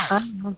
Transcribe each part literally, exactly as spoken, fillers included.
Алло.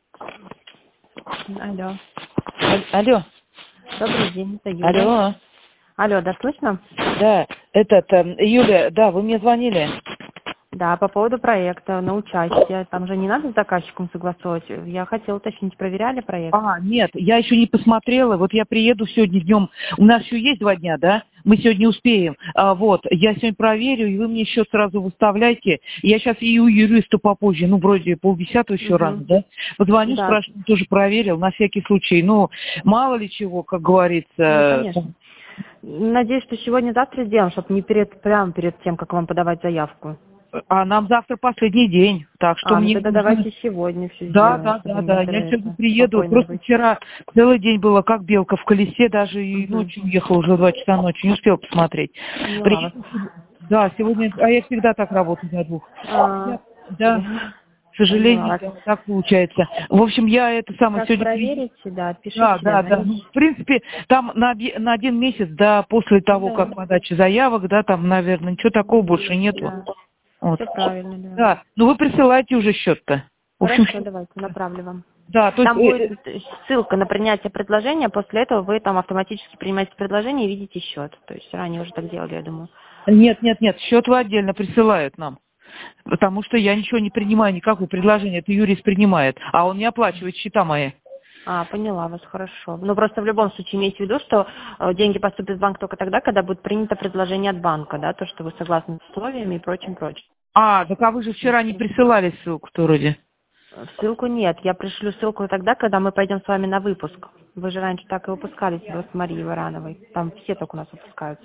Алло. Аль- Алло. Добрый день, это Юля. Алло. Алло, да, слышно? Да, этот, эм, Юля, да, вы мне звонили. Да, по поводу проекта на участие. Там же не надо с заказчиком согласовывать. Я хотела уточнить, проверяли проект? А, нет, я еще не посмотрела. Вот я приеду сегодня днем. У нас еще есть два дня, да? Мы сегодня успеем. А, вот, я сегодня проверю, и вы мне счет сразу выставляйте. Я сейчас и у юриста попозже, ну, вроде полдесятого еще Угу. рано, да? Позвоню, Да. спрашиваю, тоже проверил, на всякий случай. Ну, мало ли чего, как Ну, говорится. конечно. Надеюсь, что сегодня-завтра сделаем, чтобы не перед, прямо перед тем, как вам подавать заявку. А нам завтра последний день, так что А, ну мне тогда нужно... давайте сегодня все Да, сделаем, да, да, чтобы не да. это, Я сегодня это приеду. спокойно Просто быть. вчера целый день было как белка в колесе, даже и Угу. ночью уехала уже в два часа ночи, не успела посмотреть. Поняла вас. Приеду, да, сегодня, а я всегда так работаю до двух. А, Я- да, к поняла сожалению, вас. да, так получается. В общем, я это самое Как сегодня приеду. проверите, да, Да, пишите, да, да. Ну, звоните. в принципе, там на, оби- на один месяц, да, после того, Да, как подача заявок, да, там, наверное, ничего такого больше нету. да. Вот. Все правильно, да. Да, ну вы присылайте уже счет-то. В общем, Хорошо, давайте, направлю вам. да, то есть, Там э, будет ссылка на принятие предложения, после этого вы там автоматически принимаете предложение и видите счет. То есть ранее уже так делали, я думаю. э, нет, нет, нет, счет вы отдельно присылают нам. Потому что я ничего не принимаю, никакое предложение, это юрист принимает, а он не оплачивает счета мои. А, поняла вас, хорошо. Ну, просто в любом случае имейте в виду, что э, деньги поступят в банк только тогда, когда будет принято предложение от банка, да, то, что вы согласны с условиями и прочим, прочим. А, так а вы же вчера не присылали ссылку-то вроде. Э, Ссылку нет, я пришлю ссылку тогда, когда мы пойдем с вами на выпуск. Вы же раньше так и выпускались с Марией Варановой. Там все только у нас выпускаются.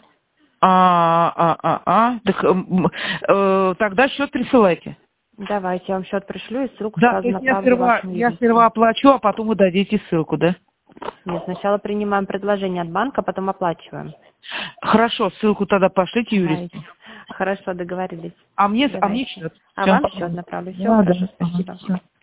А, а, а, а, так, м, э, тогда счет присылайте. Давайте, я вам счет пришлю и ссылку Да, то сразу есть я направлю сперва, вашему я юристу. сперва оплачу, а потом вы дадите ссылку, да? Нет, сначала принимаем предложение от банка, потом оплачиваем. Хорошо, ссылку тогда пошлите юристу. Давайте. Хорошо, договорились. А мне, а мне Давайте. счет. А Все. вам счет направлю. Всего Да, да. хорошо, Ага, спасибо. всё.